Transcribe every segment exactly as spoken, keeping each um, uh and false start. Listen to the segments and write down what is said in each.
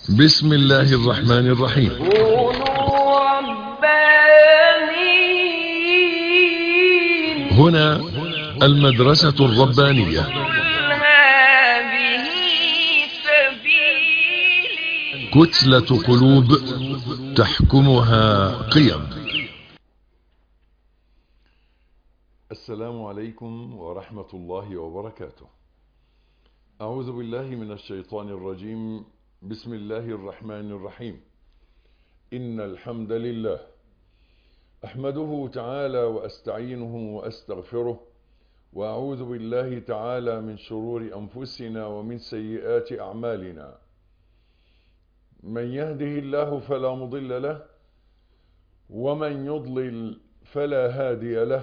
بسم الله الرحمن الرحيم. كونوا ربانيين. هنا المدرسة الربانية. قل هذه سبيلي. كتلة قلوب تحكمها قيم. السلام عليكم ورحمة الله وبركاته. أعوذ بالله من الشيطان الرجيم. بسم الله الرحمن الرحيم. إن الحمد لله أحمده تعالى وأستعينه وأستغفره، وأعوذ بالله تعالى من شرور أنفسنا ومن سيئات أعمالنا. من يهده الله فلا مضل له، ومن يضلل فلا هادي له،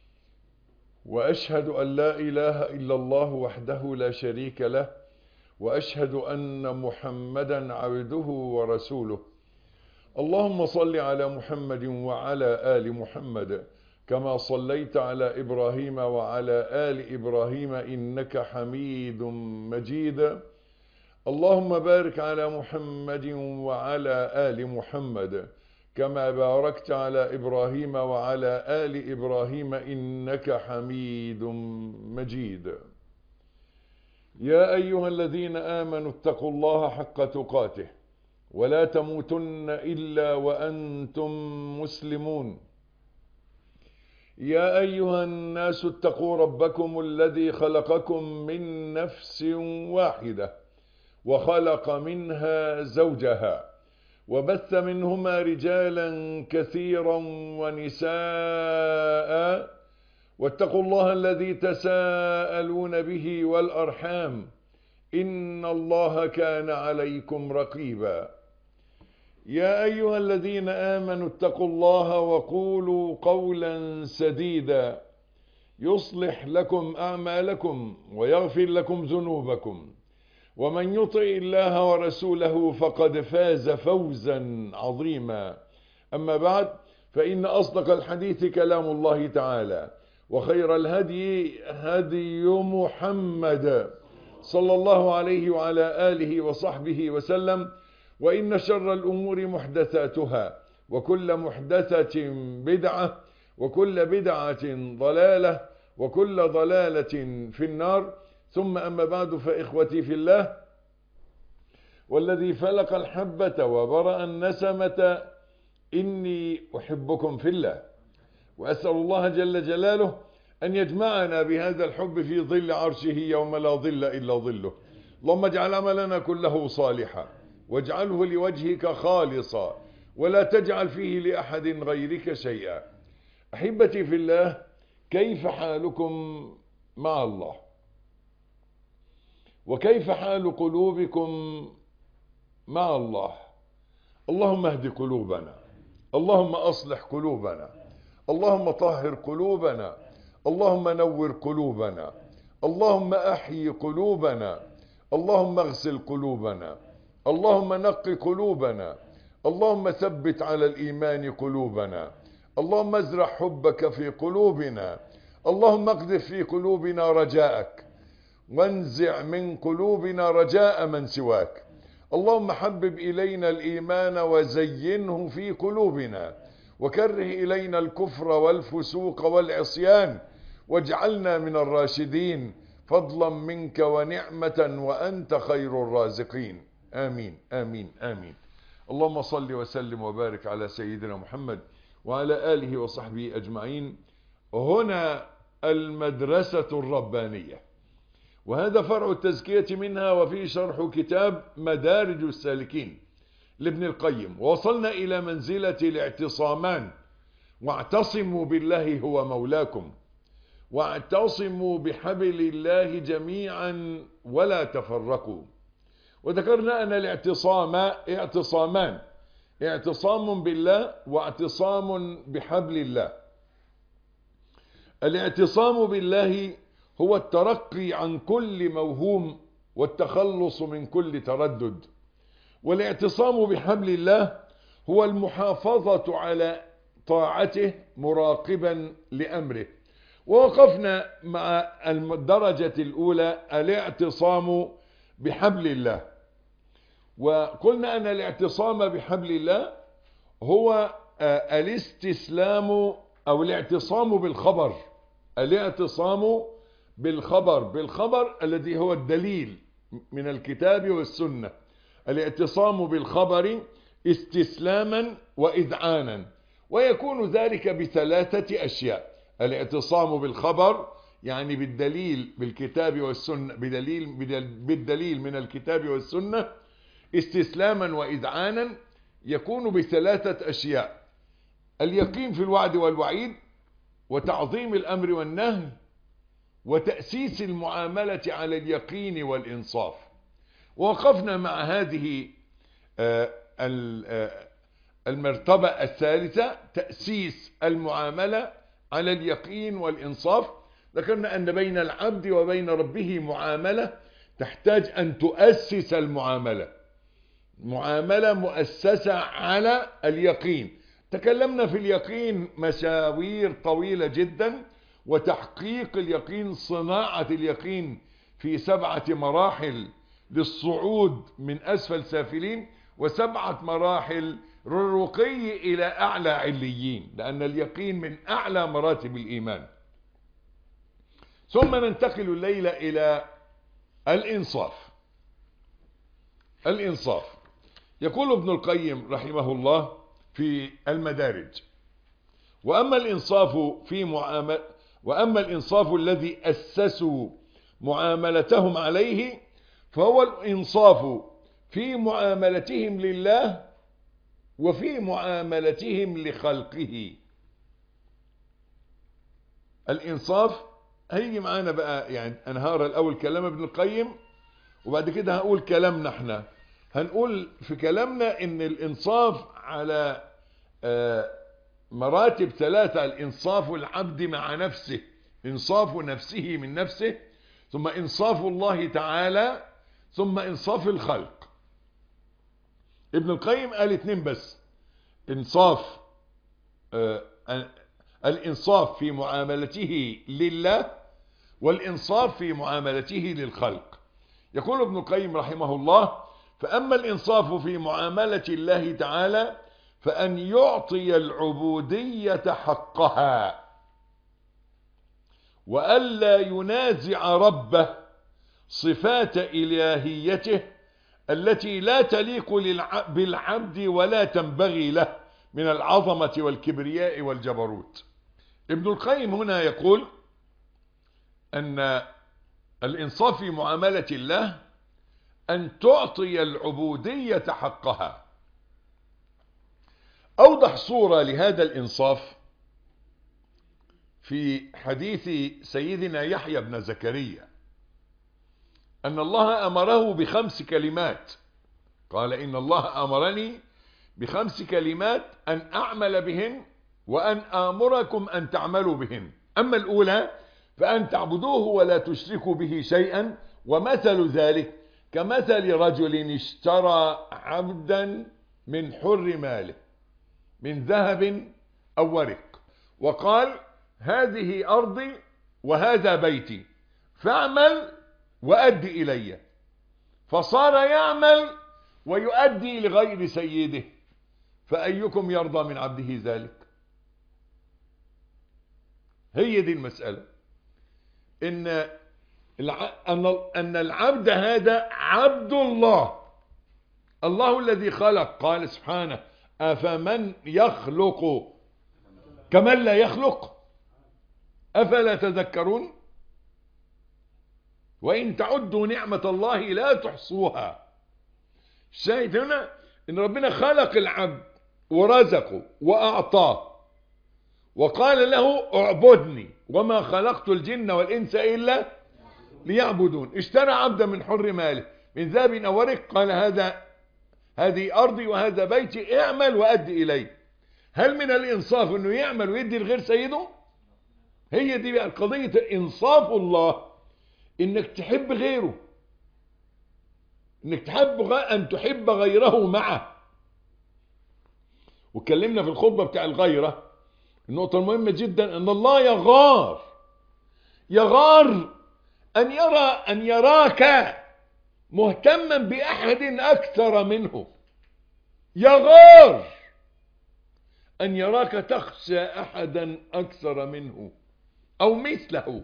وأشهد أن لا إله إلا الله وحده لا شريك له، وأشهد أن محمدا عبده ورسوله. اللهم صل على محمد وعلى آل محمد كما صليت على إبراهيم وعلى آل إبراهيم إنك حميد مجيد. اللهم بارك على محمد وعلى آل محمد كما باركت على إبراهيم وعلى آل إبراهيم إنك حميد مجيد. يا أيها الذين آمنوا اتقوا الله حق تقاته ولا تموتن إلا وأنتم مسلمون. يا أيها الناس اتقوا ربكم الذي خلقكم من نفس واحدة وخلق منها زوجها وبث منهما رجالا كثيرا ونساء، واتقوا الله الذي تساءلون به والأرحام إن الله كان عليكم رقيبا. يا أيها الذين آمنوا اتقوا الله وقولوا قولا سديدا يصلح لكم أعمالكم ويغفر لكم ذنوبكم، ومن يطع الله ورسوله فقد فاز فوزا عظيما. أما بعد، فإن أصدق الحديث كلام الله تعالى، وخير الهدي هدي محمد صلى الله عليه وعلى آله وصحبه وسلم. وإن شر الأمور محدثاتها، وكل محدثة بدعة، وكل بدعة ضلالة، وكل ضلالة في النار. ثم أما بعد، فإخوتي في الله، والذي فلق الحبة وبرأ النسمة إني أحبكم في الله، وأسأل الله جل جلاله أن يجمعنا بهذا الحب في ظل عرشه يوم لا ظل إلا ظله. اللهم اجعل عملنا كله صالحا، واجعله لوجهك خالصا، ولا تجعل فيه لأحد غيرك شيئا. أحبتي في الله، كيف حالكم مع الله؟ وكيف حال قلوبكم مع الله؟ اللهم اهد قلوبنا، اللهم أصلح قلوبنا، اللهم طهر قلوبنا، اللهم نور قلوبنا، اللهم أحيي قلوبنا، اللهم اغسل قلوبنا، اللهم نق قلوبنا، اللهم ثبت على الإيمان قلوبنا، اللهم ازرع حبك في قلوبنا، اللهم اقذف في قلوبنا رجاءك، وانزع من قلوبنا رجاء من سواك. اللهم حبب إلينا الإيمان وزينه في قلوبنا، وكره إلينا الكفر والفسوق والعصيان، واجعلنا من الراشدين فضلا منك ونعمة وأنت خير الرازقين. آمين آمين آمين. اللهم صل وسلم وبارك على سيدنا محمد وعلى آله وصحبه أجمعين. هنا المدرسة الربانية، وهذا فرع التزكية منها، وفي شرح كتاب مدارج السالكين لابن القيم. ووصلنا إلى منزلة الاعتصامان. واعتصموا بالله هو مولاكم، واعتصموا بحبل الله جميعا ولا تفرقوا. وذكرنا أن الاعتصام اعتصامان: اعتصام بالله واعتصام بحبل الله. الاعتصام بالله هو الترقي عن كل موهوم والتخلص من كل تردد، والاعتصام بحبل الله هو المحافظة على طاعته مراقبا لأمره. ووقفنا مع الدرجة الأولى، الاعتصام بحبل الله. وقلنا أن الاعتصام بحبل الله هو الاستسلام أو الاعتصام بالخبر، الاعتصام بالخبر بالخبر الذي هو الدليل من الكتاب والسنة. الاعتصام بالخبر استسلاما وإذعانا، ويكون ذلك بثلاثة أشياء. الاعتصام بالخبر يعني بالدليل بالكتاب والسنة، بدليل بالدليل من الكتاب والسنة استسلاما وإذعانا، يكون بثلاثة أشياء: اليقين في الوعد والوعيد، وتعظيم الأمر والنهي، وتأسيس المعاملة على اليقين والإنصاف. ووقفنا مع هذه المرتبة الثالثة، تأسيس المعاملة على اليقين والإنصاف. ذكرنا أن بين العبد وبين ربه معاملة تحتاج أن تؤسس المعاملة، معاملة مؤسسة على اليقين. تكلمنا في اليقين مشاوير طويلة جدا، وتحقيق اليقين، صناعة اليقين في سبعة مراحل للصعود من أسفل سافلين، وسبعة مراحل للرقي إلى أعلى عليين، لأن اليقين من أعلى مراتب الإيمان. ثم ننتقل الليلة إلى الإنصاف. الإنصاف يقول ابن القيم رحمه الله في المدارج: وأما الإنصاف في معامل وأما الإنصاف الذي أسسوا معاملتهم عليه فهو الإنصاف في معاملتهم لله وفي معاملتهم لخلقه. الإنصاف هيجي معانا بقى، يعني أنا هقرا الأول كلام ابن القيم وبعد كده هقول كلامنا احنا. هنقول في كلامنا ان الانصاف على مراتب ثلاثة: الانصاف العبد مع نفسه، انصاف نفسه من نفسه، ثم انصاف الله تعالى، ثم انصاف الخلق. ابن القيم قال اتنين بس: انصاف الانصاف في معاملته لله، والانصاف في معاملته للخلق. يقول ابن القيم رحمه الله: فأما الإنصاف في معاملة الله تعالى فأن يعطي العبودية حقها، وألا ينازع ربه صفات إلهيته التي لا تليق بالعبد ولا تنبغي له من العظمة والكبرياء والجبروت. ابن القيم هنا يقول أن الإنصاف في معاملة الله أن تعطي العبودية حقها. أوضح صورة لهذا الإنصاف في حديث سيدنا يحيى بن زكريا، أن الله أمره بخمس كلمات. قال: إن الله أمرني بخمس كلمات أن أعمل بهن وأن آمركم أن تعملوا بهن. أما الأولى فأن تعبدوه ولا تشركوا به شيئا، ومثل ذلك كمثل رجل اشترى عبدا من حر ماله من ذهب أو ورق، وقال: هذه أرضي وهذا بيتي، فاعمل وأدي إلي. فصار يعمل ويؤدي لغير سيده، فأيكم يرضى من عبده ذلك؟ هي دي المسألة، إن أن العبد هذا عبد الله، الله الذي خلق. قال سبحانه: أفمن يخلق كمن لا يخلق أفلا تذكرون؟ وإن تعدوا نعمة الله لا تحصوها. الشاهد هنا إن ربنا خلق العبد ورزقه وأعطاه، وقال له: اعبدني وما خلقت الجن والإنس إلا ليعبدون. اشترى عبدا من حر ماله من ذهب أو ورق، قال: هذا هذه أرضي وهذا بيتي، اعمل وأدي إليه. هل من الإنصاف أنه يعمل ويدي لغير سيده؟ هي دي بقى قضية إنصاف الله، إنك تحب غيره، إنك تحب أن تحب غيره معه. واتكلمنا في الخطبة بتاع الغيرة النقطة المهمة جدا، أن الله يغار يغار أن يرى أن يراك مهتما بأحد أكثر منه، يغار أن يراك تخشى أحدا أكثر منه أو مثله،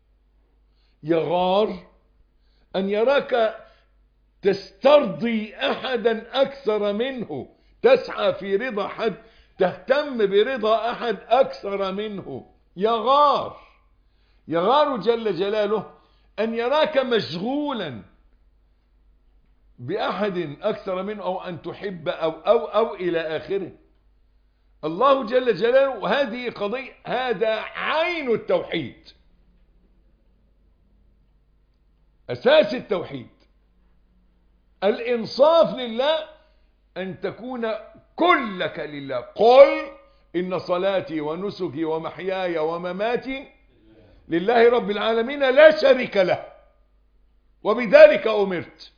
يغار أن يراك تسترضي أحدا أكثر منه، تسعى في رضا حد، تهتم برضا أحد أكثر منه، يغار يغار جل جلاله أن يراك مشغولا بأحد أكثر منه، أو أن تحب أو أو أو إلى آخره. الله جل جلاله هذه قضية، هذا عين التوحيد، أساس التوحيد، الإنصاف لله، أن تكون كلك لله. قل إن صلاتي ونسكي ومحياي ومماتي لله رب العالمين لا شريك له وبذلك أمرت.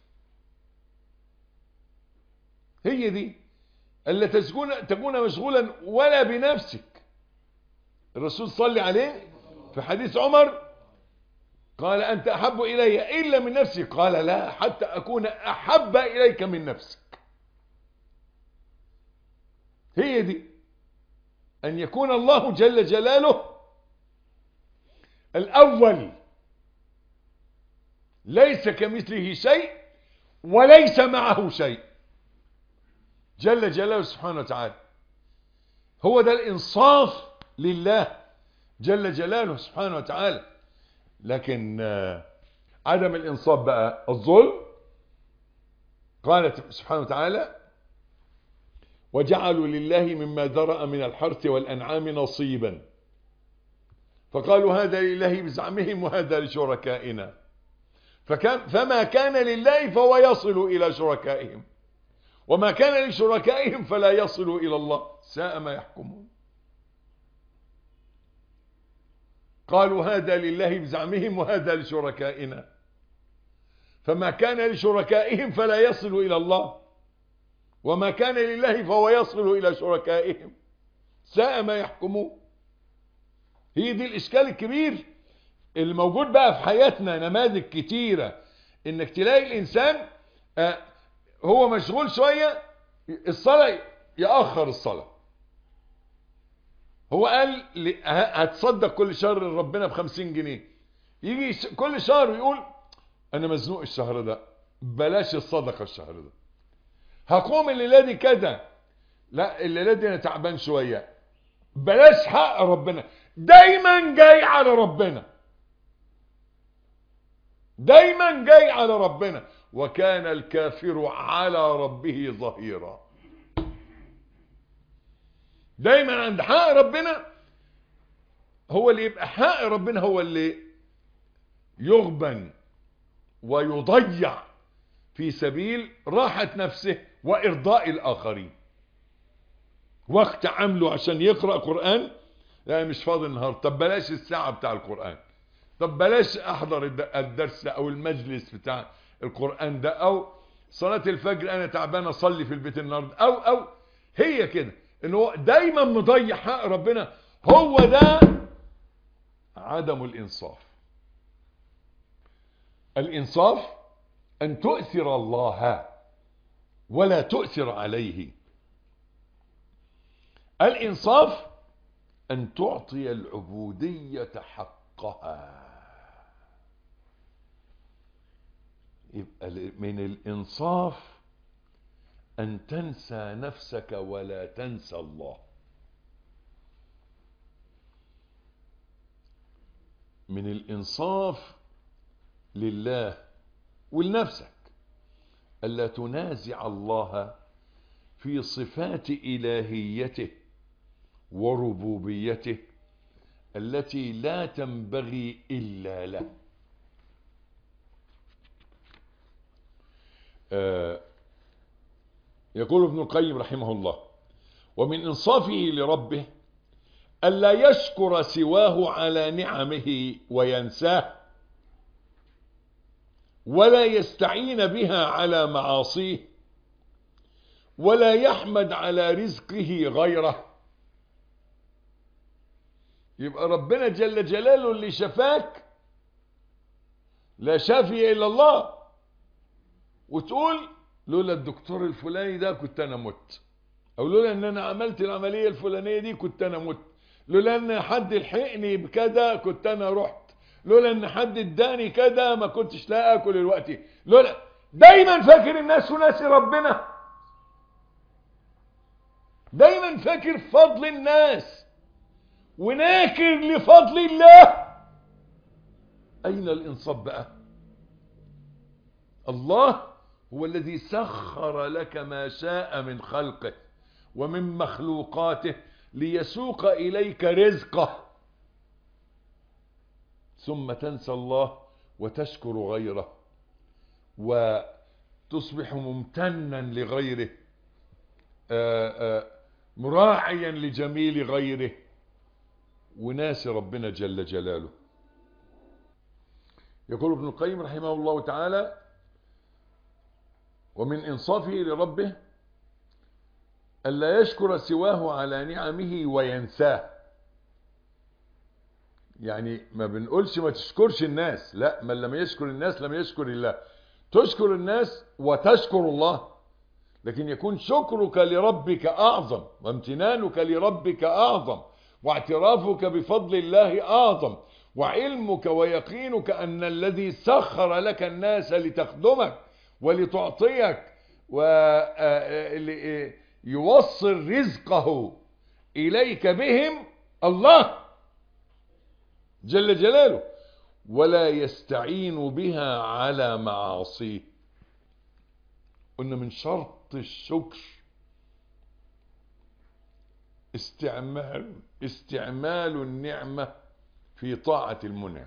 هي دي ألا تكون تكون مشغولا ولا بنفسك. الرسول صلى عليه في حديث عمر قال أنت أحب إلي إلا من نفسي، قال لا، حتى أكون أحب إليك من نفسك. هي دي أن يكون الله جل جلاله الأول، ليس كمثله شيء وليس معه شيء، جل جلاله سبحانه وتعالى. هو ده الإنصاف لله جل جلاله سبحانه وتعالى. لكن عدم الإنصاف بقى الظلم. قال سبحانه وتعالى وجعلوا لله مما ذرأ من الحرث والأنعام نصيبا، فقالوا هذا لله بزعمهم وهذا لشركائنا، فكان فما كان لله فهو يصل إلى شركائهم، وما كان لشركائهم فلا يصل إلى الله، ساء ما يحكمون. قالوا هذا لله بزعمهم وهذا لشركائنا، فما كان لشركائهم فلا يصل إلى الله، وما كان لله فهو يصل إلى شركائهم، ساء ما يحكمون. هي دي الإشكال الكبير الموجود بقى في حياتنا. نماذج كتيرة إنك تلاقي الإنسان آه هو مشغول شوية، الصلاة يأخر الصلاة. هو قال هتصدق كل شهر ربنا بخمسين جنيه، يجي كل شهر يقول أنا مزنوق الشهر ده، بلاش الصدقة الشهر ده. هقوم الليلة دي كذا، لا الليلة دي أنا تعبان شوية، بلاش حق ربنا. دايما جاي على ربنا، دايما جاي على ربنا. وكان الكافر على ربه ظهيرا. دايما عند حق ربنا هو اللي يبقى حق ربنا، هو اللي يغبن ويضيع في سبيل راحة نفسه وإرضاء الآخرين. وقت عمله عشان يقرأ قرآن، لا مش فاضي النهار، طب بلاش الساعة بتاع القرآن، طب بلاش أحضر الدرس أو المجلس بتاع القرآن ده، أو صلاة الفجر أنا تعبان أصلي في البيت النهارده، أو أو هي كده، إن هو دايما مضيع حق ربنا. هو ده عدم الإنصاف. الإنصاف أن تؤثر الله ولا تؤثر عليه. الإنصاف أن تعطي العبودية حقها. يبقى من الإنصاف أن تنسى نفسك ولا تنسى الله. من الإنصاف لله ولنفسك ألا تنازع الله في صفات إلهيته وربوبيته التي لا تنبغي إلا له. آه يقول ابن القيم رحمه الله ومن إنصافه لربه ألا يشكر سواه على نعمه وينساه، ولا يستعين بها على معاصيه، ولا يحمد على رزقه غيره. يبقى ربنا جل جلاله اللي شفاك لا شافي إلا الله، وتقول لولا الدكتور الفلاني ده كنت انا مت، او لولا ان انا عملت العملية الفلانية دي كنت انا مت، لولا ان حد لحقني بكذا كنت انا رحت، لولا ان حد اداني كذا ما كنتش لا اكل الوقت، لولا. دايما فاكر الناس وناسي ربنا، دايما فاكر فضل الناس وناكر لفضل الله. اين الانصاف بقى؟ الله هو الذي سخر لك ما شاء من خلقه ومن مخلوقاته ليسوق إليك رزقه، ثم تنسى الله وتشكر غيره وتصبح ممتنا لغيره، آآ آآ مراعيا لجميل غيره، وناسي ربنا جل جلاله. يقول ابن القيم رحمه الله تعالى: ومن إنصافه لربه ألا يشكر سواه على نعمه وينساه. يعني ما بنقولش ما تشكرش الناس، لا، من لم يشكر الناس لم يشكر الله. تشكر الناس وتشكر الله، لكن يكون شكرك لربك أعظم، وامتنانك لربك أعظم، واعترافك بفضل الله أعظم، وعلمك ويقينك أن الذي سخر لك الناس لتخدمك ولتعطيك ويوصل رزقه إليك بهم الله جل جلاله، ولا يستعين بها على معاصيه. قلنا من شرط الشكر استعمال استعمال النعمة في طاعة المنعم،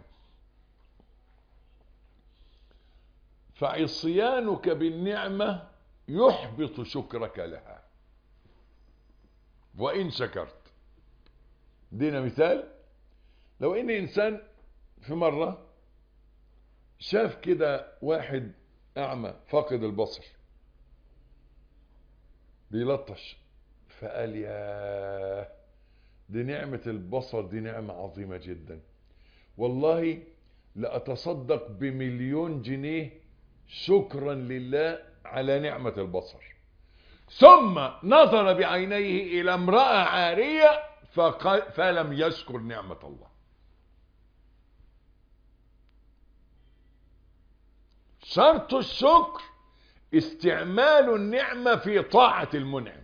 فعصيانك بالنعمة يحبط شكرك لها وإن شكرت. دينا مثال: لو إن إنسان في مرة شاف كده واحد أعمى فاقد البصر بيلطش، فقال يا دي نعمة البصر، دي نعمة عظيمة جدا، والله لأتصدق بمليون جنيه شكرا لله على نعمة البصر. ثم نظر بعينيه إلى امرأة عارية فلم يشكر نعمة الله. شرط الشكر استعمال النعمة في طاعة المنعم،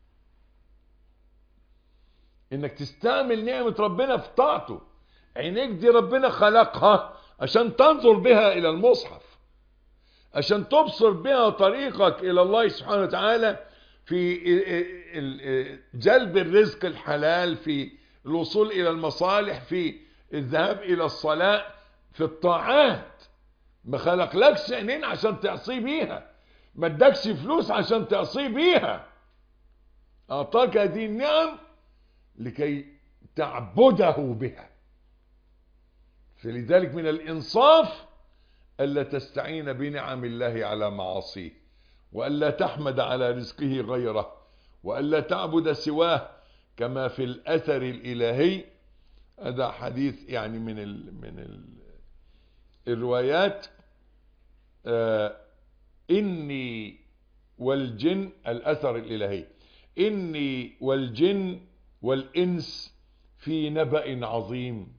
انك تستعمل نعمة ربنا في طاعته. عينيك دي ربنا خلقها عشان تنظر بها الى المصحف، عشان تبصر بها طريقك الى الله سبحانه وتعالى في جلب الرزق الحلال، في الوصول الى المصالح، في الذهاب الى الصلاة، في الطاعات. ما خلقلكش عينين عشان تعصي بيها، ما ادكش فلوس عشان تعصي بيها، اعطاك هذه النعم لكي تعبده بها. فلذلك من الانصاف الا تستعين بنعم الله على معاصيه، والا تحمد على رزقه غيره، والا تعبد سواه، كما في الاثر الالهي. هذا حديث يعني من ال من ال الروايات: آه إني والجن، الأثر الإلهي: إني والجن والإنس في نبأ عظيم،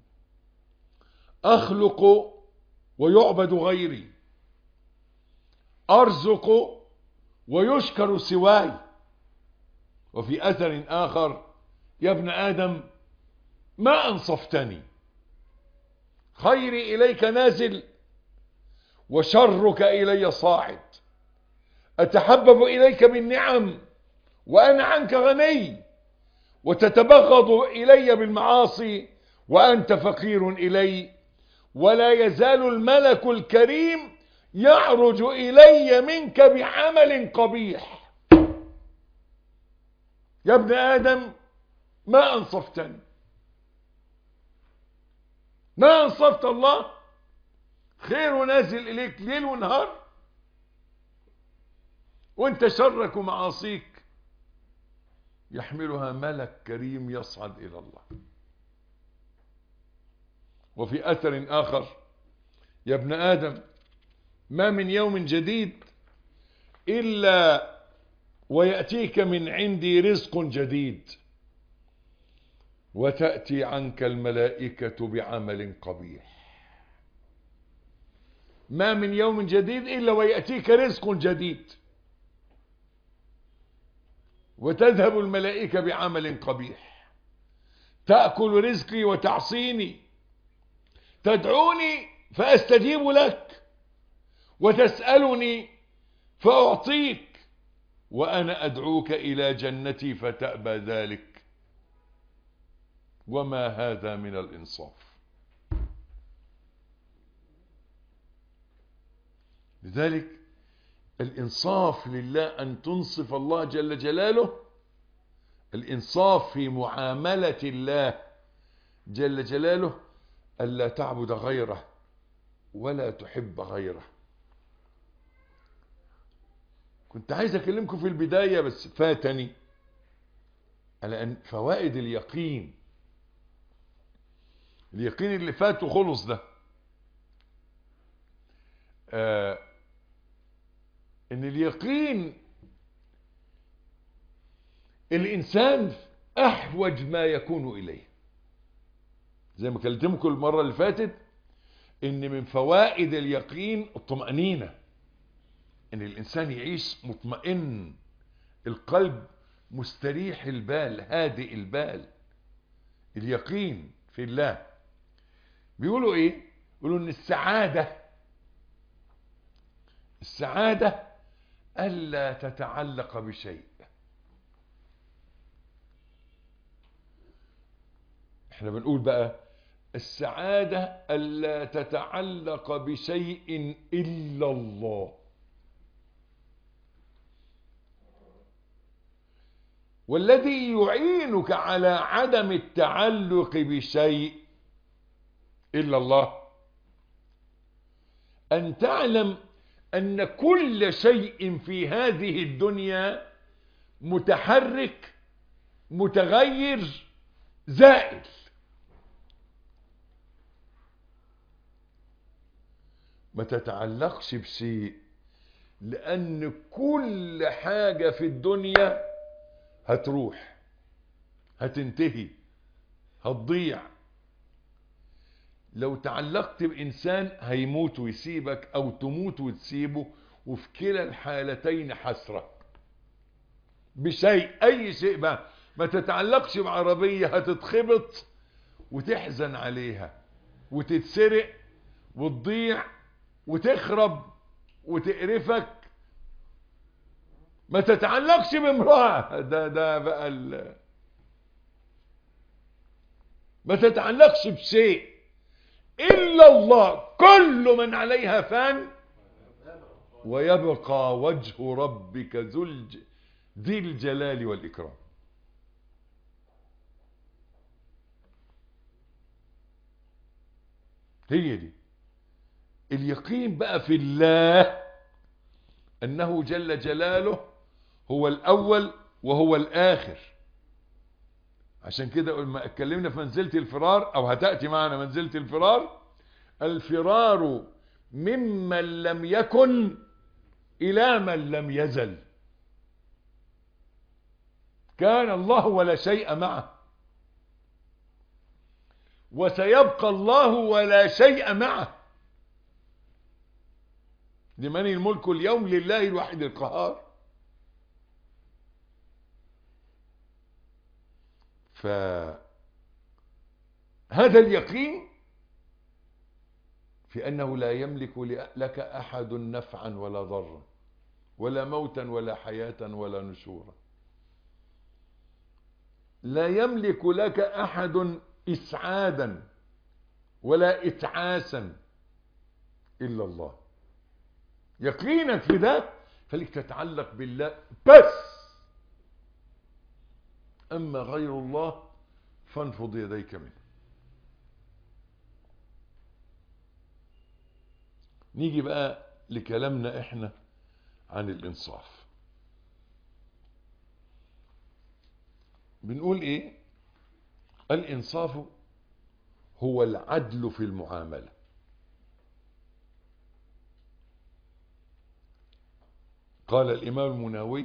أخلق ويعبد غيري، أرزق ويشكر سواي. وفي أثر آخر: يا ابن آدم ما أنصفتني، خيري إليك نازل وشرك إلي صاعد، أتحبب إليك بالنعم وأنا عنك غني، وتتبغض إلي بالمعاصي وأنت فقير إلي، ولا يزال الملك الكريم يعرج إلي منك بعمل قبيح. يا ابن آدم ما أنصفتني، ما أنصفت الله، خير نازل إليك ليل ونهار، وانت شرك ومعاصيك يحملها ملك كريم يصعد إلى الله. وفي أثر آخر: يا ابن آدم ما من يوم جديد إلا ويأتيك من عندي رزق جديد وتأتي عنك الملائكة بعمل قبيح. ما من يوم جديد إلا ويأتيك رزق جديد وتذهب الملائكة بعمل قبيح. تأكل رزقي وتعصيني، تدعوني فأستجيب لك، وتسألني فأعطيك، وأنا أدعوك إلى جنتي فتأبى ذلك. وما هذا من الإنصاف. لذلك الإنصاف لله أن تنصف الله جل جلاله، الإنصاف في معاملة الله جل جلاله ألا تعبد غيره ولا تحب غيره. كنت عايز أكلمكم في البداية بس فاتني على أن فوائد اليقين. اليقين اللي فات وخلص ده آه ان اليقين الانسان احوج ما يكون اليه. زي ما كلمتكم المرة اللي فاتت ان من فوائد اليقين الطمأنينة، ان الانسان يعيش مطمئن، القلب مستريح البال هادئ البال. اليقين في الله. بيقولوا ايه؟ بيقولوا ان السعادة السعادة ألا تتعلق بشيء. احنا بنقول بقى السعادة ألا تتعلق بشيء إلا الله. والذي يعينك على عدم التعلق بشيء إلا الله أن تعلم أن كل شيء في هذه الدنيا متحرك متغير زائل. ما تتعلقش بشيء، لأن كل حاجة في الدنيا هتروح، هتنتهي، هتضيع. لو تعلقت بإنسان هيموت ويسيبك، أو تموت وتسيبه، وفي كلا الحالتين حسرة. بشيء، أي شيء بقى. ما تتعلقش بعربية هتتخبط وتحزن عليها وتتسرق وتضيع وتخرب وتقرفك. ما تتعلقش بامرأة، ده ده بقى ال... ما تتعلقش بشيء إلا الله. كل من عليها فان ويبقى وجه ربك ذو الج... ذي الجلال والإكرام. هي دي اليقين بقى في الله، أنه جل جلاله هو الأول وهو الآخر. عشان كده لما اتكلمنا في منزلة الفرار، أو هتأتي معنا منزلة الفرار، الفرار ممن لم يكن إلى من لم يزل. كان الله ولا شيء معه، وسيبقى الله ولا شيء معه. لمن الملك اليوم؟ لله الواحد القهار. فهذا اليقين في أنه لا يملك لك أحد نفعا ولا ضرا، ولا موتا ولا حياة ولا نشورا. لا يملك لك أحد إسعادا ولا إتعاسا إلا الله. يقينك في ده خليك تتعلق بالله بس. أما غير الله فانفض يديك منه. نيجي بقى لكلامنا احنا عن الإنصاف. بنقول ايه؟ الإنصاف هو العدل في المعاملة. قال الإمام المناوي: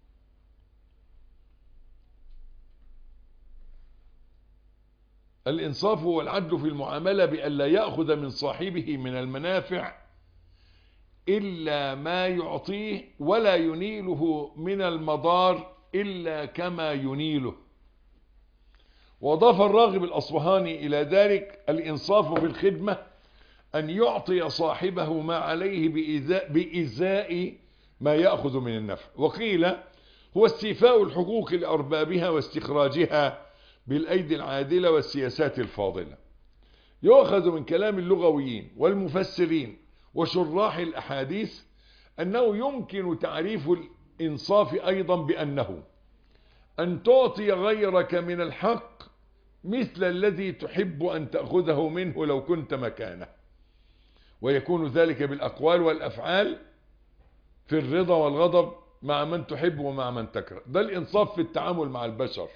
الإنصاف هو العدل في المعاملة بأن لا يأخذ من صاحبه من المنافع إلا ما يعطيه، ولا ينيله من المضار إلا كما ينيله. وأضاف الراغب الأصبهاني إلى ذلك: الإنصاف في الخدمة أن يعطي صاحبه ما عليه بإزاء, بإزاء ما يأخذ من النفع. وقيل: هو استيفاء الحقوق لأربابها واستخراجها بالأيدي العادلة والسياسات الفاضلة. يؤخذ من كلام اللغويين والمفسرين وشراح الأحاديث أنه يمكن تعريف الإنصاف أيضا بأنه أن تعطي غيرك من الحق مثل الذي تحب أن تأخذه منه لو كنت مكانه، ويكون ذلك بالأقوال والأفعال في الرضا والغضب مع من تحب ومع من تكره. ده الإنصاف في التعامل مع البشر.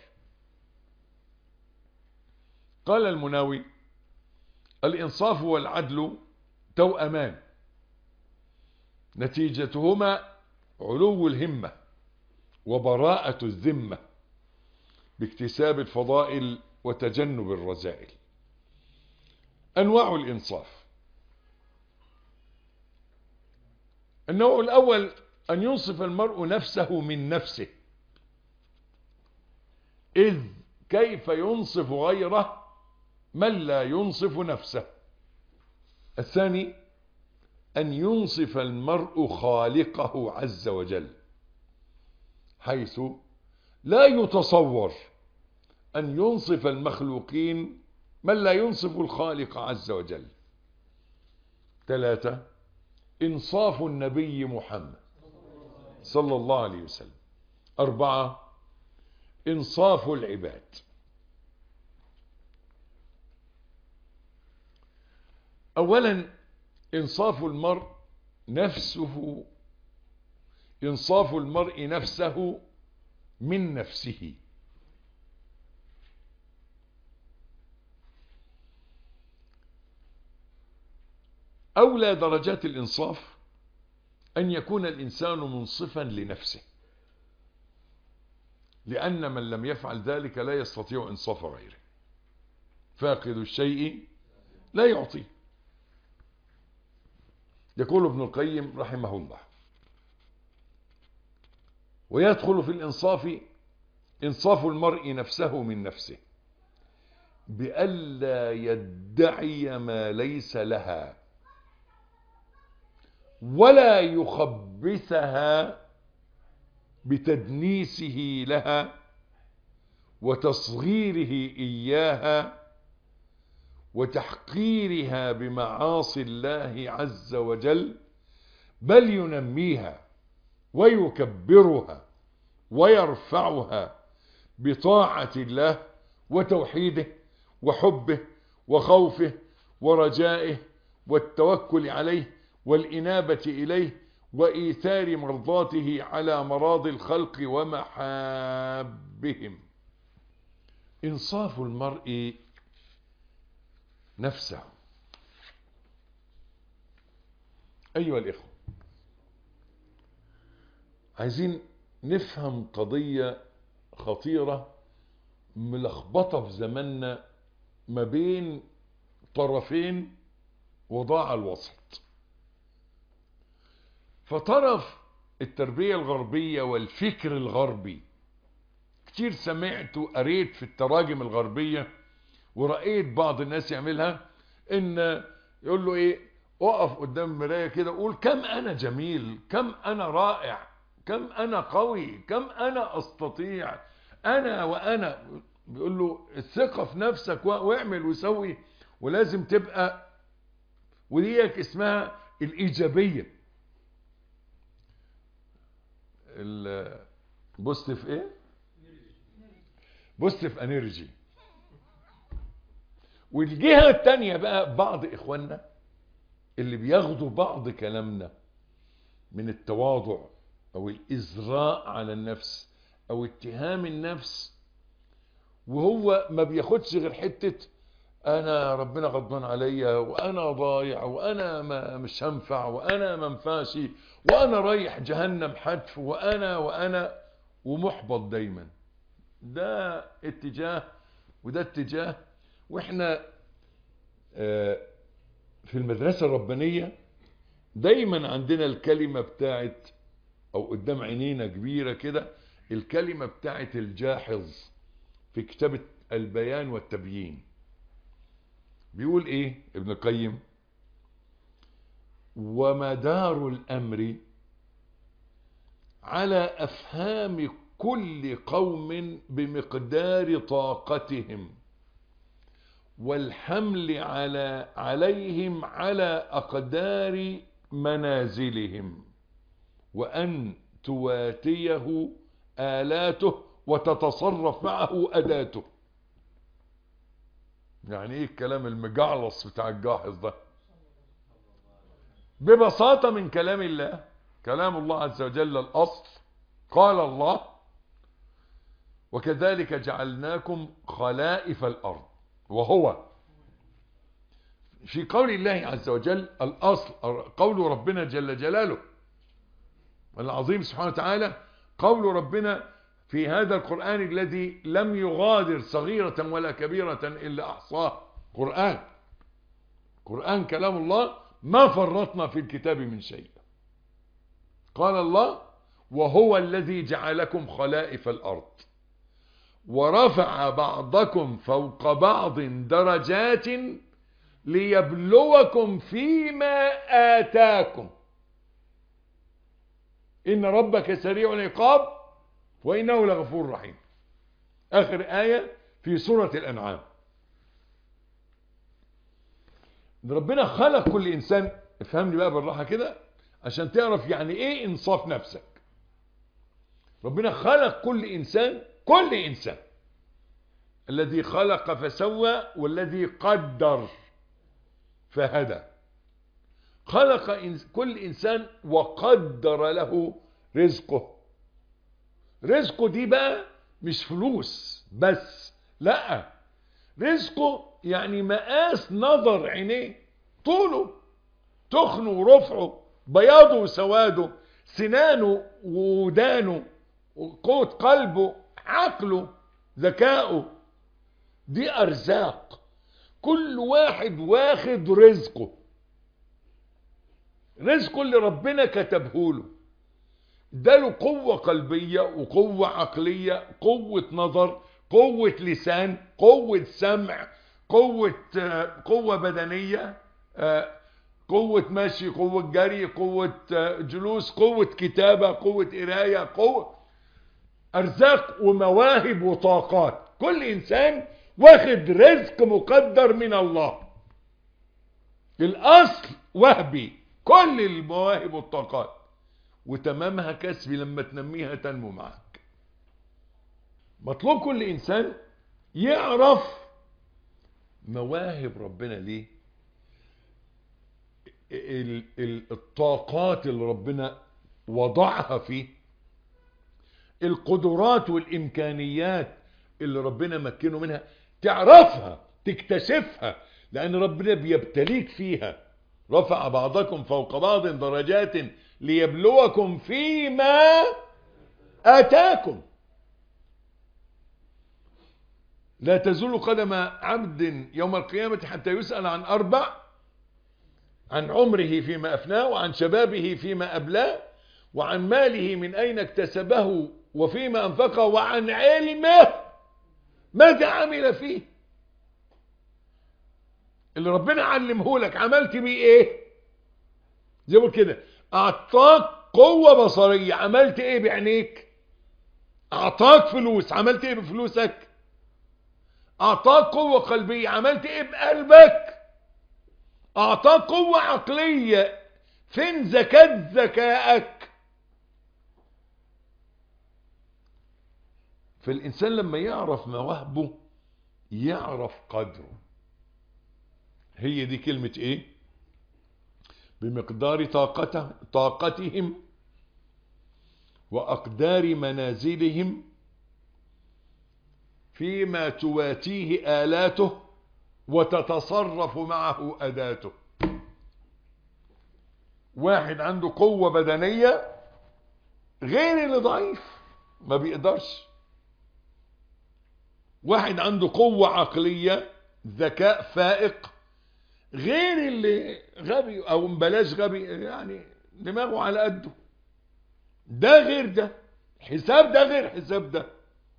قال المناوي: الإنصاف والعدل توأمان، نتيجتهما علو الهمة وبراءة الذمة باكتساب الفضائل وتجنب الرذائل. أنواع الإنصاف: النوع الأول أن ينصف المرء نفسه من نفسه، إذ كيف ينصف غيره من لا ينصف نفسه. الثاني أن ينصف المرء خالقه عز وجل، حيث لا يتصور أن ينصف المخلوقين من لا ينصف الخالق عز وجل. ثلاثة: إنصاف النبي محمد صلى الله عليه وسلم. أربعة: إنصاف العباد. أولا إنصاف المرء نفسه إنصاف المرء نفسه من نفسه. أولى درجات الإنصاف أن يكون الإنسان منصفا لنفسه، لأن من لم يفعل ذلك لا يستطيع إنصاف غيره. فاقد الشيء لا يعطيه. يقول ابن القيم رحمه الله: ويدخل في الإنصاف إنصاف المرء نفسه من نفسه بألا يدعي ما ليس لها، ولا يخبثها بتدنيسه لها وتصغيره إياها وتحقيرها بمعاصي الله عز وجل، بل ينميها ويكبرها ويرفعها بطاعة الله وتوحيده وحبه وخوفه ورجائه والتوكل عليه والإنابة إليه وإيثار مرضاته على مراض الخلق ومحابهم. إنصاف المرء نفسه. أيها الإخوة، عايزين نفهم قضية خطيرة ملخبطة في زماننا ما بين طرفين وضاع الوسط. فطرف التربية الغربية والفكر الغربي، كتير سمعت وقريت في التراجم الغربية ورأيت بعض الناس يعملها، ان يقول له ايه، اقف قدام المراية كده وقول كم انا جميل، كم انا رائع، كم انا قوي، كم انا استطيع، انا وانا. بيقول له الثقة في نفسك واعمل وسوي، ولازم تبقى، وديك اسمها الايجابية. بوزيتيف ايه؟ بوزيتيف انرجي. والجهة التانية بقى بعض اخواننا اللي بياخدوا بعض كلامنا من التواضع او الازراء على النفس او اتهام النفس، وهو ما بياخدش غير حتة انا ربنا غضبان عليا، وانا ضايع، وانا ما مش هنفع، وانا ما ينفعش، وانا رايح جهنم حتف، وانا وانا ومحبط دايما. ده اتجاه وده اتجاه. واحنا آه، في المدرسة الربانية دايما عندنا الكلمة بتاعت، او قدام عينينا كبيرة كده، الكلمة بتاعت الجاحظ في كتاب البيان والتبيين. بيقول ايه ابن القيم؟ ومدار الامر على افهام كل قوم بمقدار طاقتهم، والحمل على عليهم على اقدار منازلهم، وان تواتيه آلاته وتتصرف معه أداته. يعني ايه الكلام المجعلص بتاع الجاحظ ده؟ ببساطة من كلام الله، كلام الله عز وجل الأصل، قال الله وكذلك جعلناكم خلائف الأرض. وهو في قول الله عز وجل الأصل قول ربنا جل جلاله العظيم سبحانه وتعالى، قول ربنا في هذا القرآن الذي لم يغادر صغيرة ولا كبيرة إلا أحصاه. قرآن قرآن كلام الله، ما فرطنا في الكتاب من شيء. قال الله وهو الذي جعلكم خلائف الأرض ورفع بعضكم فوق بعض درجات ليبلوكم فيما آتاكم إن ربك سريع العقاب وإنه لغفور رحيم. آخر آية في سورة الأنعام. ربنا خلق كل إنسان، افهمني بقى بالراحة كده عشان تعرف يعني إيه إنصاف نفسك. ربنا خلق كل إنسان، كل إنسان، الذي خلق فسوى والذي قدر فهدى. خلق كل إنسان وقدر له رزقه. رزقه دي بقى مش فلوس بس، لا، رزقه يعني مقاس نظر عينيه، طوله، تخنه ورفعه، بياضه وسواده، سنانه وودانه، قوة قلبه، عقله، ذكائه. دي أرزاق، كل واحد واخد رزقه، رزقه اللي ربنا كتبه له. اداله قوة قلبية وقوة عقلية، قوة نظر، قوة لسان، قوة سمع، قوة قوة بدنية، قوة مشي، قوة جري، قوة جلوس، قوة كتابة، قوة قراية، قوة أرزاق ومواهب وطاقات. كل إنسان واخد رزق مقدر من الله. الأصل وهبي، كل المواهب والطاقات، وتمامها كسبي، لما تنميها تنمو معك. مطلوب كل إنسان يعرف مواهب ربنا ليه، الطاقات اللي ربنا وضعها فيه، القدرات والإمكانيات اللي ربنا مكنه منها، تعرفها تكتشفها، لأن ربنا بيبتليك فيها. رفع بعضكم فوق بعض درجات ليبلوكم فيما آتاكم. لا تزول قدم عبد يوم القيامة حتى يسأل عن أربع: عن عمره فيما أفناه، وعن شبابه فيما أبلاه، وعن ماله من أين اكتسبه وفيما أنفقه، وعن علمه ماذا عمل فيه. اللي ربنا علمه لك عملت بيه ايه؟ زي ما كده اعطاك قوة بصرية، عملت ايه بعينيك؟ اعطاك فلوس، عملت ايه بفلوسك؟ اعطاك قوة قلبية، عملت ايه بقلبك؟ اعطاك قوة عقلية، فين زكاة ذكائك؟ فالإنسان لما يعرف مواهبه يعرف قدره. هي دي كلمة ايه؟ بمقدار طاقته طاقتهم وأقدار منازلهم فيما تواتيه آلاته وتتصرف معه أداته. واحد عنده قوة بدنية غير اللي ضعيف ما بيقدرش. واحد عنده قوة عقلية ذكاء فائق غير اللي غبي او بلاش غبي، يعني دماغه على قده. ده غير ده، حساب ده غير حساب ده.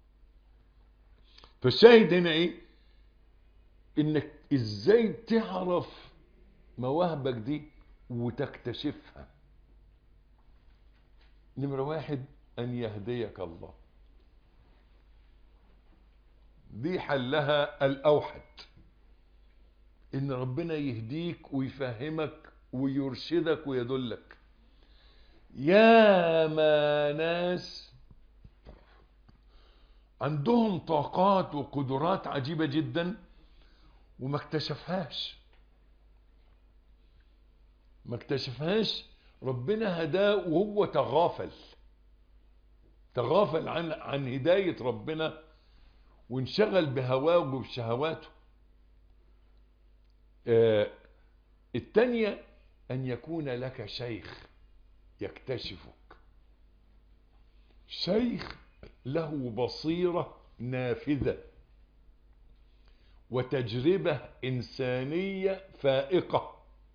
فالشاهد هنا ايه؟ انك ازاي تعرف مواهبك دي وتكتشفها. نمرة واحد، ان يهديك الله. دي حلها الاوحد، ان ربنا يهديك ويفهمك ويرشدك ويدلك. يا ما ناس عندهم طاقات وقدرات عجيبة جدا وما اكتشفهاش ما اكتشفهاش ربنا هداه وهو تغافل تغافل عن عن هداية ربنا وانشغل بهواه وبشهواته. آه التانية أن يكون لك شيخ يكتشفك، شيخ له بصيرة نافذة وتجربة إنسانية فائقة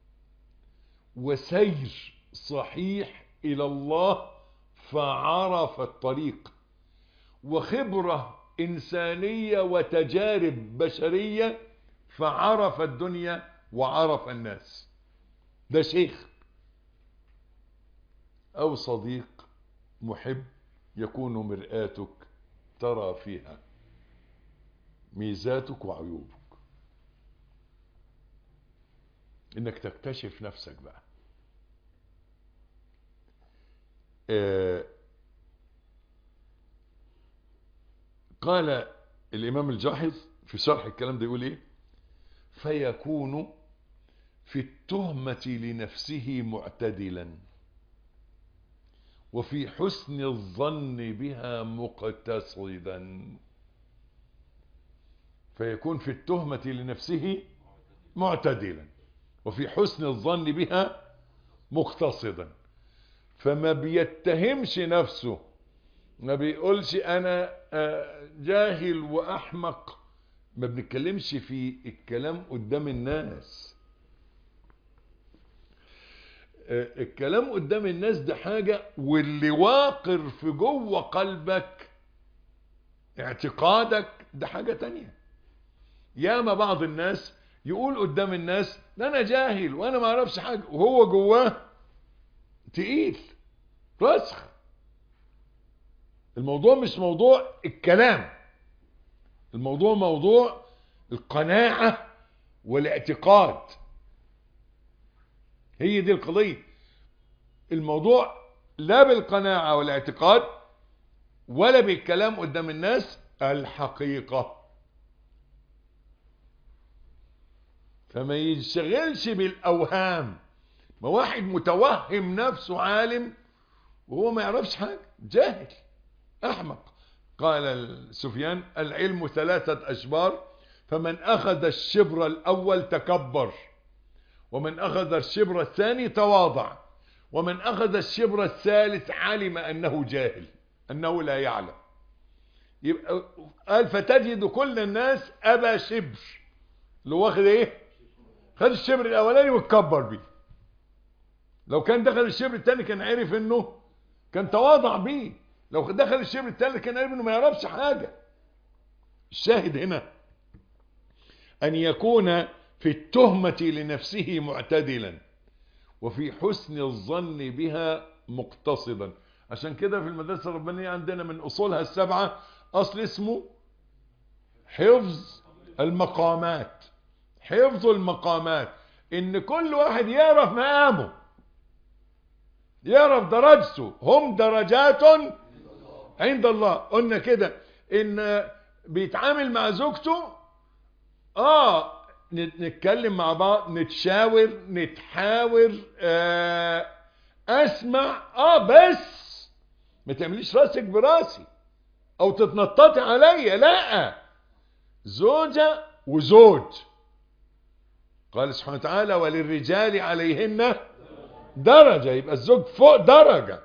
وسير صحيح إلى الله فعرف الطريق، وخبرة إنسانية وتجارب بشرية فعرف الدنيا وعرف الناس. ده شيخ أو صديق محب يكون مرآتك ترى فيها ميزاتك وعيوبك. إنك تكتشف نفسك بقى. آه قال الإمام الجاحظ في شرح الكلام ده يقول إيه؟ فيكون في التهمة لنفسه معتدلا وفي حسن الظن بها مقتصدا. فيكون في التهمة لنفسه معتدلا وفي حسن الظن بها مقتصدا. فما بيتهمش نفسه، ما بيقولش انا جاهل واحمق. ما بنتكلمش في الكلام قدام الناس. الكلام قدام الناس ده حاجة، واللي واقر في جوه قلبك اعتقادك ده حاجة تانية. ياما بعض الناس يقول قدام الناس ده انا جاهل وانا ما اعرفش حاجة، وهو جواه تقيل رسخ. الموضوع مش موضوع الكلام، الموضوع موضوع القناعة والاعتقاد. هي دي القضية. الموضوع لا بالقناعة والاعتقاد ولا بالكلام قدام الناس، الحقيقة. فما ينشغلش بالأوهام. ما واحد متوهم نفسه عالم وهو ما يعرفش حاجة، جاهل أحمق. قال سفيان العلم ثلاثة أشبار، فمن أخذ الشبر الأول تكبر، ومن أخذ الشبر الثاني تواضع، ومن أخذ الشبر الثالث علم أنه جاهل، أنه لا يعلم. يبقى قال فتجد كل الناس أبا شبر، اللي واخد ايه؟ خد الشبر الأولاني واتكبر بيه. لو كان دخل الشبر الثاني كان عرف انه كان تواضع بيه. لو دخل الشبر الثالث كان عرف انه ما يعرفش حاجة. الشاهد هنا أن يكون في التهمة لنفسه معتدلا وفي حسن الظن بها مقتصدا. عشان كده في المدرسة الربانية عندنا من أصولها السبعة أصل اسمه حفظ المقامات. حفظ المقامات إن كل واحد يعرف مقامه، يعرف درجته. هم درجات عند الله. قلنا كده إن بيتعامل مع زوجته، آه نتكلم مع بعض، نتشاور، نتحاور، آه اسمع، اه بس ما تعمليش راسك براسي او تتنططي عليا. لا، زوجة وزوج قال سبحانه وتعالى وللرجال عليهن درجة، يبقى الزوج فوق درجة.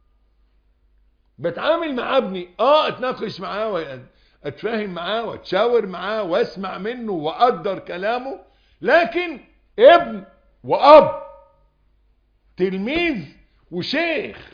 بتعامل مع ابني اه اتناقش معاه واتفاهم معاه واتشاور معاه واسمع منه واقدر كلامه، لكن ابن واب، تلميذ وشيخ،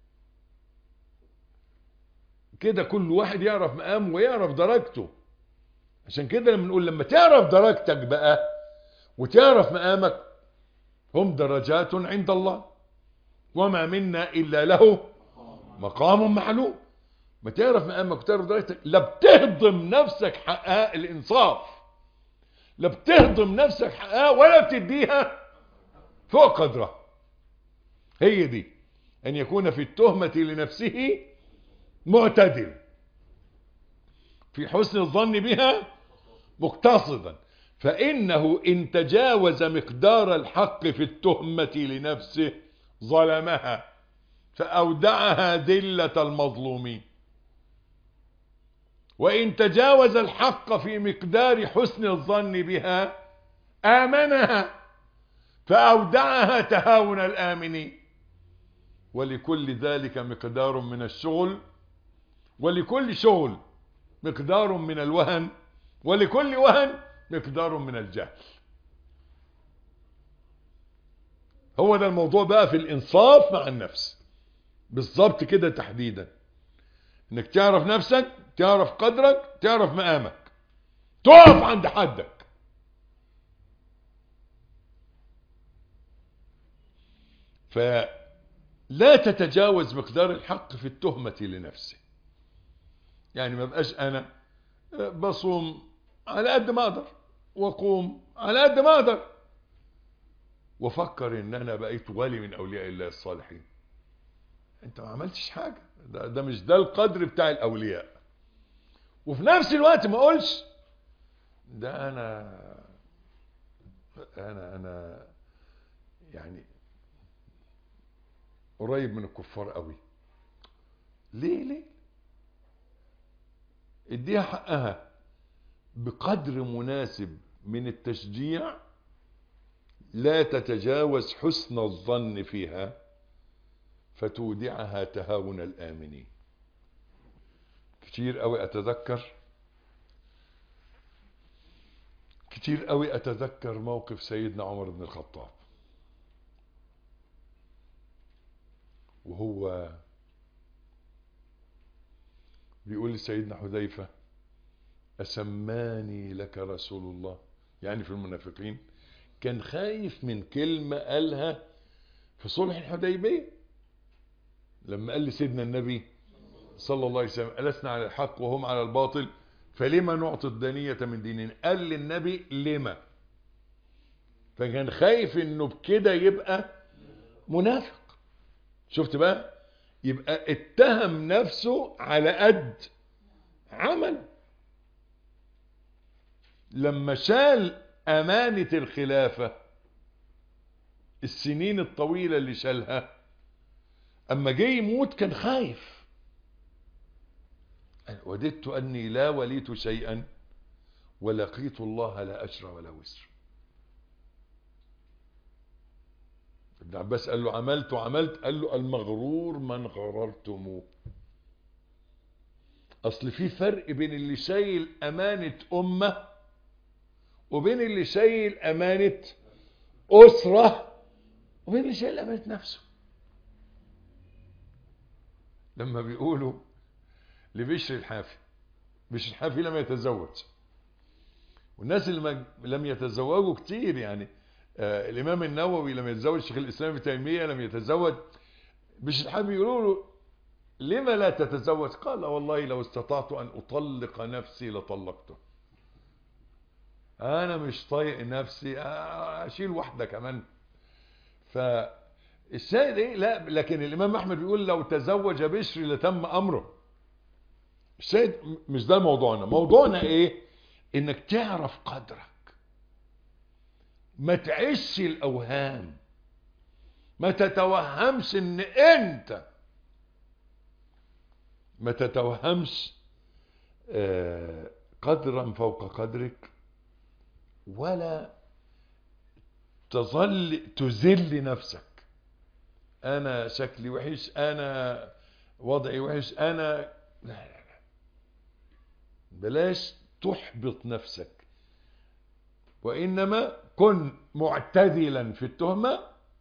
كده كل واحد يعرف مقامه ويعرف درجته. عشان كده لما نقول لما تعرف درجتك بقى وتعرف مقامك، هم درجات عند الله وما منا إلا له مقام معلوم. ما تعرف مقامك وتعرف درجتك، لا بتهضم نفسك حقها الإنصاف، لا بتهضم نفسك حقها ولا بتديها فوق قدرها. هي دي أن يكون في التهمة لنفسه معتدل، في حسن الظن بها مقتصدا، فإنه إن تجاوز مقدار الحق في التهمة لنفسه ظلمها فأودعها ذلة المظلومين، وإن تجاوز الحق في مقدار حسن الظن بها آمنها فأودعها تهاون الآمنين. ولكل ذلك مقدار من الشغل، ولكل شغل مقدار من الوهن، ولكل وهن مقدار من الجهل. هو ده الموضوع بقى في الإنصاف مع النفس بالظبط كده تحديدا، انك تعرف نفسك، تعرف قدرك، تعرف مقامك، تقف عند حدك. فلا تتجاوز مقدار الحق في التهمة لنفسه. يعني ما بقاش انا بصوم على قد ما اقدر واقوم على قد ما اقدر وفكر ان انا بقيت ولي من اولياء الله الصالحين. انت ما عملتش حاجة، ده, ده مش ده القدر بتاع الاولياء. وفي نفس الوقت ما اقولش ده انا انا انا يعني قريب من الكفار قوي. ليه ليه اديها حقها بقدر مناسب من التشجيع، لا تتجاوز حسن الظن فيها فتودعها تهاون الآمنين. كتير قوي اتذكر كتير قوي اتذكر موقف سيدنا عمر بن الخطاب وهو بيقول لسيدنا حذيفة أسماني لك رسول الله، يعني في المنافقين. كان خايف من كلمة قالها في صلح الحديبية لما قال لسيدنا النبي صلى الله عليه وسلم ألسنا على الحق وهم على الباطل فلما نعطي الدنية من ديننا. قال للنبي لما، فكان خايف انه بكده يبقى منافق. شفت بقى، يبقى اتهم نفسه على قد عمل. لما شال امانة الخلافة السنين الطويلة اللي شالها، اما جه يموت كان خايف. وددت اني لا وليت شيئا ولقيت الله لا اجر ولا وزر. ابن عباس قال له عملت وعملت، قال له المغرور من غررتموه. اصل في فرق بين اللي شايل امانة امة وبين اللي شايل امانة اسرة وبين اللي شايل امانة نفسه. لما بيقولوا لبشر الحافي، بشر الحافي لم يتزوج، والناس اللي لم يتزوجوا كتير، يعني آه الامام النووي لم يتزوج، شيخ الاسلام ابن تيمية لم يتزوج. بشر الحافي يقولوا له لما لا تتزوج؟ قال والله لو استطعت ان اطلق نفسي لطلقته. انا مش طايق نفسي اشيل واحدة كمان. فالشاهد ايه؟ لا، لكن الامام احمد بيقول لو تزوج بشر لتم امره. الشاهد مش ده موضوعنا. موضوعنا ايه؟ انك تعرف قدرك، ما تعيش الاوهام، ما تتوهمش ان انت ما تتوهمش قدرا فوق قدرك، ولا تظل تذل نفسك. انا شكلي وحش، انا وضعي وحش، انا لا لا لا، بلاش تحبط نفسك، وانما كن معتدلا في التهمة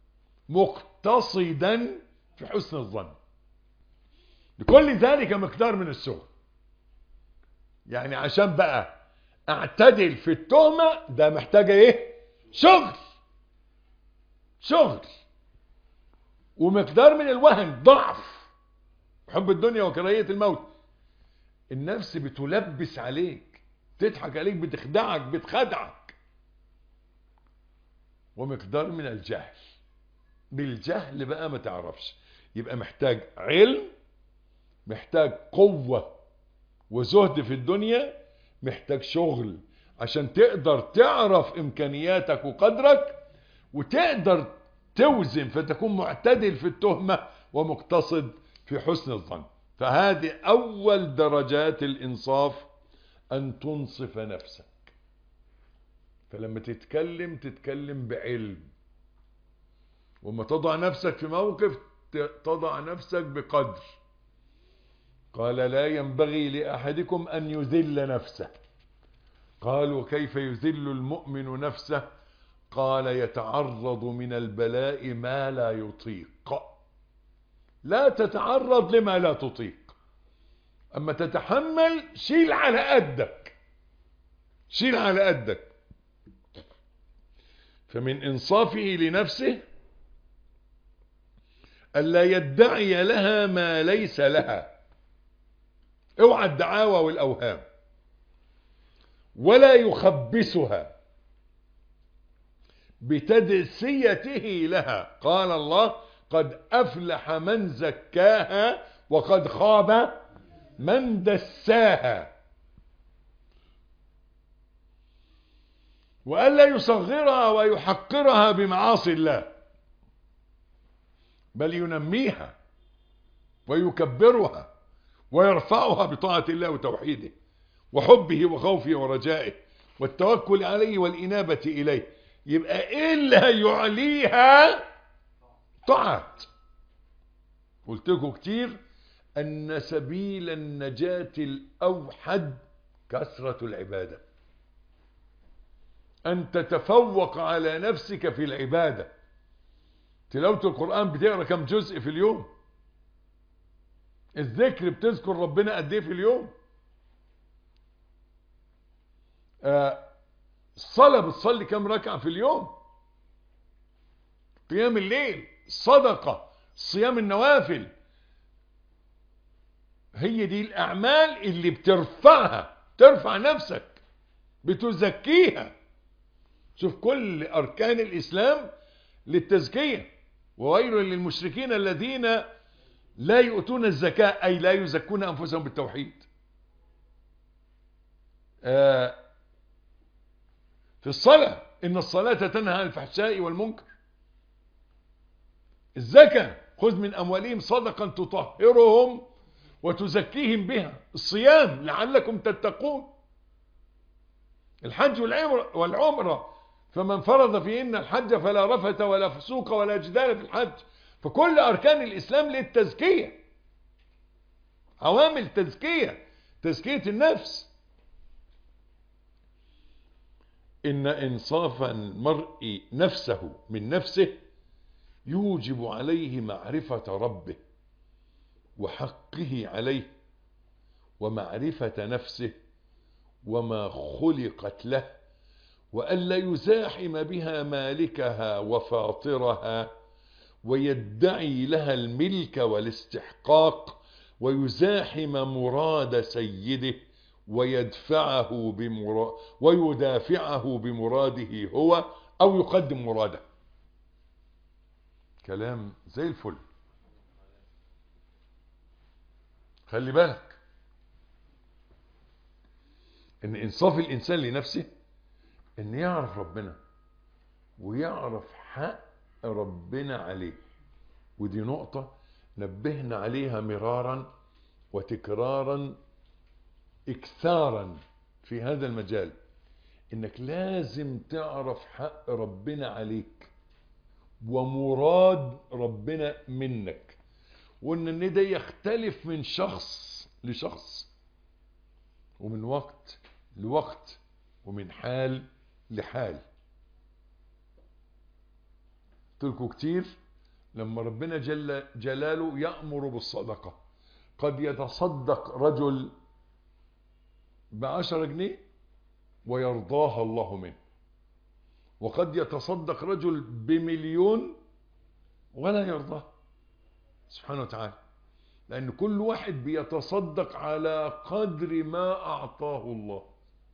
مقتصدا في حسن الظن. لكل ذلك مقدار من الشغل. يعني عشان بقى اعتدل في التهمة ده محتاجة ايه؟ شغل شغل ومقدار من الوهن، ضعف، حب الدنيا وكراهية الموت. النفس بتلبس عليك، تضحك عليك، بتخدعك بتخدعك. ومقدار من الجهل، بالجهل بقى ما تعرفش. يبقى محتاج علم، محتاج قوة وزهد في الدنيا، محتاج شغل عشان تقدر تعرف امكانياتك وقدرك، وتقدر توزن فتكون معتدل في التهمة ومقتصد في حسن الظن. فهذه اول درجات الانصاف، ان تنصف نفسك. فلما تتكلم تتكلم بعلم، وما تضع نفسك في موقف تضع نفسك بقدر. قال لا ينبغي لأحدكم أن يذل نفسه. قالوا كيف يذل المؤمن نفسه؟ قال يتعرض من البلاء ما لا يطيق. لا تتعرض لما لا تطيق، أما تتحمل شيل على قدك، شيل على قدك. فمن إنصافه لنفسه ألا يدعي لها ما ليس لها. اوعى الدعاوى والأوهام، ولا يخبسها بتدسيته لها. قال الله قد أفلح من زكاها وقد خاب من دساها. وألا يصغرها ويحقرها بمعاصي الله، بل ينميها ويكبرها ويرفعها بطاعة الله وتوحيده وحبه وخوفه ورجائه والتوكل عليه والإنابة إليه. يبقى إيه اللي هيعليها؟ طاعات. قلت لكم كتير أن سبيل النجاة الأوحد كثرة العبادة، أن تتفوق على نفسك في العبادة. تلاوة القرآن بتقرأ كم جزء في اليوم؟ الذكر بتذكر ربنا قد ايه في اليوم؟ آه الصلاة بتصلي كم ركعة في اليوم؟ قيام الليل، صدقة، صيام النوافل، هي دي الأعمال اللي بترفعها، ترفع نفسك، بتزكيها. شوف كل أركان الإسلام للتزكية. وويل للمشركين الذين لا يؤتون الزكاة، أي لا يزكون أنفسهم بالتوحيد. آه في الصلاة إن الصلاة تنهى عن الفحشاء والمنكر. الزكاة خذ من أموالهم صدقا تطهرهم وتزكيهم بها. الصيام لعلكم تتقون. الحج والعمرة فمن فرض فيهن الحج فلا رفث ولا فسوق ولا جدال في الحج. فكل أركان الإسلام للتزكية، عوامل تزكية، تزكية النفس. إن إنصاف المرء نفسه من نفسه يوجب عليه معرفة ربه وحقه عليه، ومعرفة نفسه وما خلقت له، وألا يزاحم بها مالكها وفاطرها ويدعي لها الملك والاستحقاق، ويزاحم مراد سيده ويدفعه بمراد ويدافعه بمراده هو أو يقدم مراده. كلام زي الفل. خلي بالك ان انصاف الانسان لنفسه ان يعرف ربنا ويعرف حق ربنا عليه. ودي نقطة نبهنا عليها مرارا وتكرارا اكثارا في هذا المجال. انك لازم تعرف حق ربنا عليك ومراد ربنا منك، وان ان ده يختلف من شخص لشخص ومن وقت لوقت ومن حال لحال. قلت لكم كتير لما ربنا جل جلاله يأمر بالصدقة، قد يتصدق رجل بعشرة جنيه ويرضاها الله منه، وقد يتصدق رجل بمليون ولا يرضاه سبحانه وتعالى، لأن كل واحد بيتصدق على قدر ما أعطاه الله.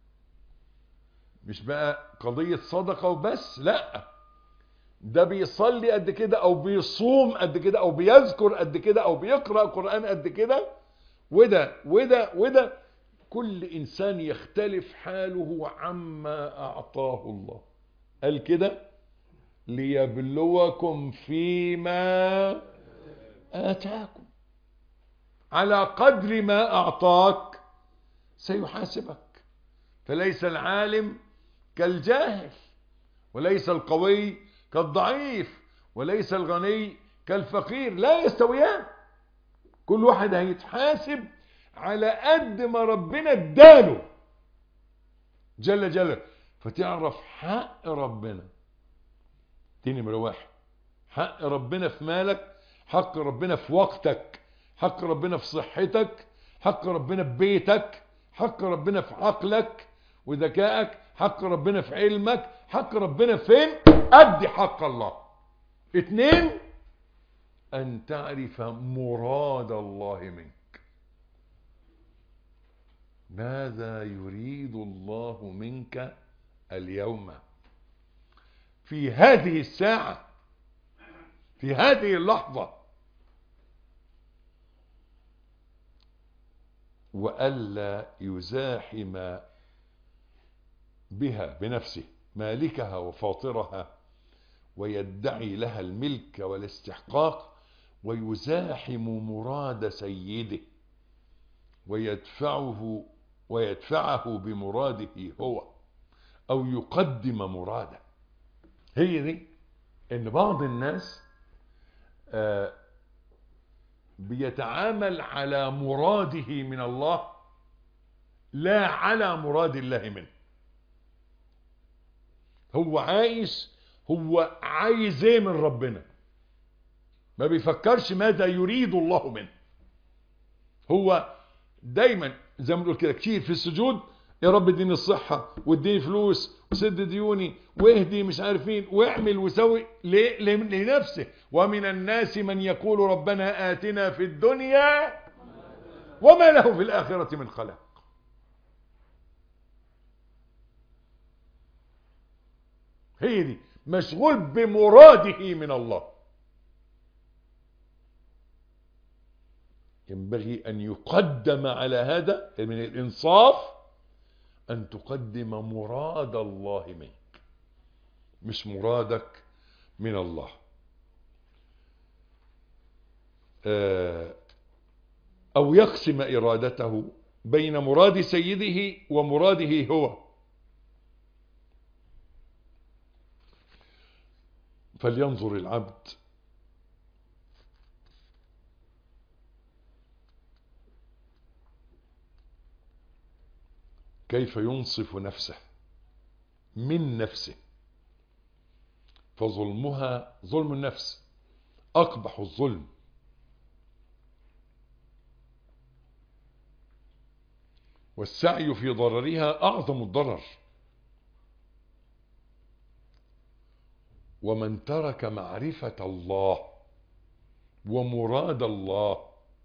مش بقى قضية صدقة وبس، لا، ده بيصلي قد كده او بيصوم قد كده او بيذكر قد كده او بيقرأ قرآن قد كده، وده وده وده كل انسان يختلف حاله عما اعطاه الله. قال كده ليبلوكم فيما آتاكم، على قدر ما اعطاك سيحاسبك. فليس العالم كالجاهل، وليس القوي كالضعيف، وليس الغني كالفقير، لا يستويان. كل واحد هيتحاسب على قد ما ربنا اداله جل جلاله. فتعرف حق ربنا، دي نمرة واحد. حق ربنا في مالك، حق ربنا في وقتك، حق ربنا في صحتك، حق ربنا في بيتك، حق ربنا في عقلك وذكائك، حق ربنا في علمك، حق ربنا فين؟ أدي حق الله. اتنين، أن تعرف مراد الله منك. ماذا يريد الله منك اليوم في هذه الساعة، في هذه اللحظة؟ وألا يزاحم بها بنفسه مالكها وفاطرها ويدعي لها الملك والاستحقاق، ويزاحم مراد سيده ويدفعه ويدفعه بمراده هو، أو يقدم مراده. هي دي ان بعض الناس آه بيتعامل على مراده من الله لا على مراد الله منه. هو عايز هو عايز ايه من ربنا، ما بيفكرش ماذا يريد الله منه. هو دايما زي ما بنقول كده كتير في السجود، يا رب اديني الصحة واديني فلوس وسد ديوني واهدي مش عارفين واعمل وسوي لنفسه. ومن الناس من يقول ربنا آتنا في الدنيا وما له في الآخرة من خلاق. هي دي، مشغول بمراده من الله. ينبغي أن يقدم على هذا من الإنصاف أن تقدم مراد الله منك، مش مرادك من الله. أو يقسم إرادته بين مراد سيده ومراده هو. فلينظر العبد كيف ينصف نفسه من نفسه، فظلمها ظلم النفس أقبح الظلم، والسعي في ضررها أعظم الضرر. ومن ترك معرفة الله ومراد الله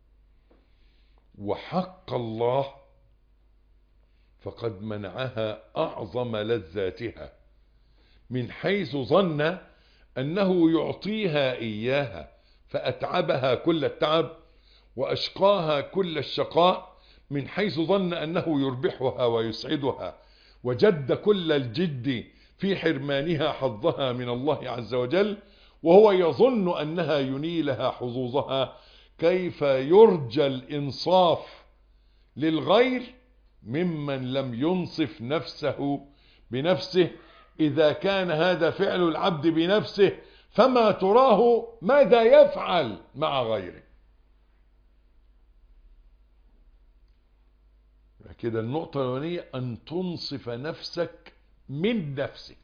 وحق الله فقد منعها أعظم لذاتها، من حيث ظن أنه يعطيها إياها فأتعبها كل التعب وأشقاها كل الشقاء، من حيث ظن أنه يربحها ويسعدها، وجد كل الجد في حرمانها حظها من الله عز وجل، وهو يظن أنها ينيلها حظوظها. كيف يرجى الإنصاف للغير ممن لم ينصف نفسه بنفسه، إذا كان هذا فعل العبد بنفسه فما تراه ماذا يفعل مع غيره. كده النقطة الأولانية أن تنصف نفسك من نفسك.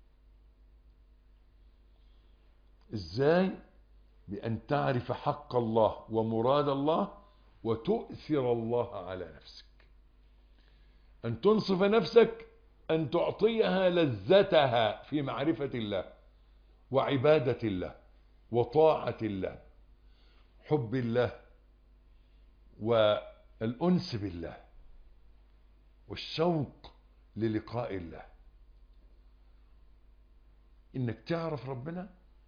إزاي؟ بأن تعرف حق الله ومراد الله وتؤثر الله على نفسك. أن تنصف نفسك أن تعطيها لذتها في معرفة الله وعبادة الله وطاعة الله، حب الله والأنس بالله والشوق للقاء الله. إنك تعرف ربنا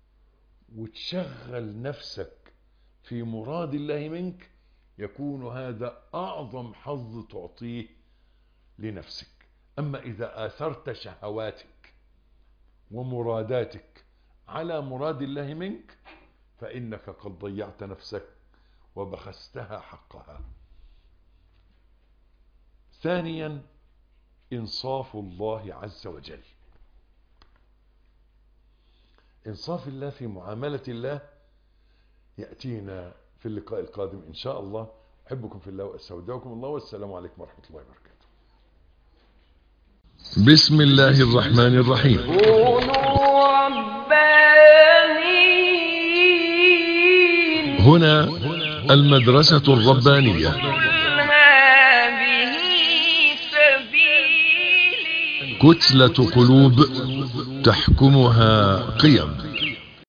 وتشغل نفسك في مراد الله منك، يكون هذا أعظم حظ تعطيه لنفسك. أما إذا آثرت شهواتك ومراداتك على مراد الله منك فإنك قد ضيعت نفسك وبخستها حقها. ثانيا إنصاف الله عز وجل. إنصاف الله في معاملة الله يأتينا في اللقاء القادم إن شاء الله. أحبكم في الله وأستودعكم الله، والسلام عليكم ورحمة الله وبركاته. بسم الله الرحمن الرحيم. كونوا ربانيين. هنا المدرسة الربانية. قل هذه سبيلي. كتلة قلوب تحكمها قيم.